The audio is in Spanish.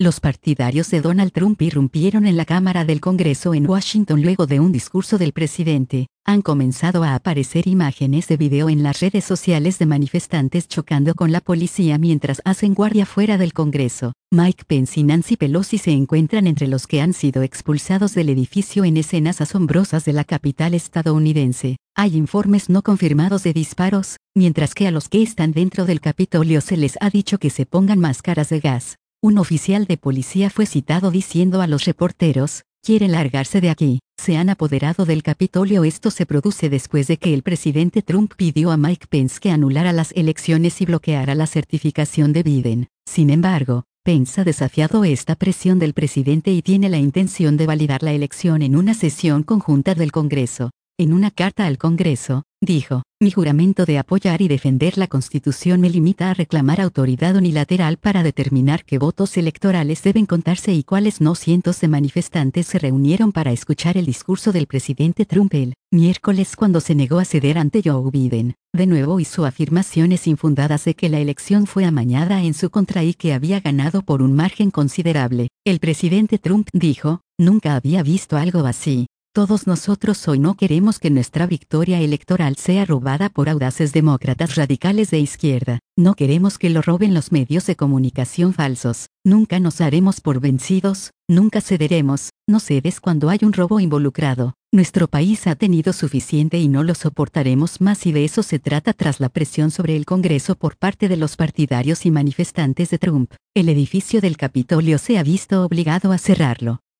Los partidarios de Donald Trump irrumpieron en la Cámara del Congreso en Washington luego de un discurso del presidente. Han comenzado a aparecer imágenes de video en las redes sociales de manifestantes chocando con la policía mientras hacen guardia fuera del Congreso. Mike Pence y Nancy Pelosi se encuentran entre los que han sido expulsados del edificio en escenas asombrosas de la capital estadounidense. Hay informes no confirmados de disparos, mientras que a los que están dentro del Capitolio se les ha dicho que se pongan máscaras de gas. Un oficial de policía fue citado diciendo a los reporteros: «Quieren largarse de aquí». Se han apoderado del Capitolio. Esto se produce después de que el presidente Trump pidió a Mike Pence que anulara las elecciones y bloqueara la certificación de Biden. Sin embargo, Pence ha desafiado esta presión del presidente y tiene la intención de validar la elección en una sesión conjunta del Congreso. En una carta al Congreso, dijo: «Mi juramento de apoyar y defender la Constitución me limita a reclamar autoridad unilateral para determinar qué votos electorales deben contarse y cuáles no». Cientos de manifestantes se reunieron para escuchar el discurso del presidente Trump el miércoles cuando se negó a ceder ante Joe Biden. De nuevo hizo afirmaciones infundadas de que la elección fue amañada en su contra y que había ganado por un margen considerable. El presidente Trump dijo: «Nunca había visto algo así. Todos nosotros hoy no queremos que nuestra victoria electoral sea robada por audaces demócratas radicales de izquierda. No queremos que lo roben los medios de comunicación falsos. Nunca nos haremos por vencidos, nunca cederemos». No cedes cuando hay un robo involucrado. Nuestro país ha tenido suficiente y no lo soportaremos más, y de eso se trata tras la presión sobre el Congreso por parte de los partidarios y manifestantes de Trump. El edificio del Capitolio se ha visto obligado a cerrarlo.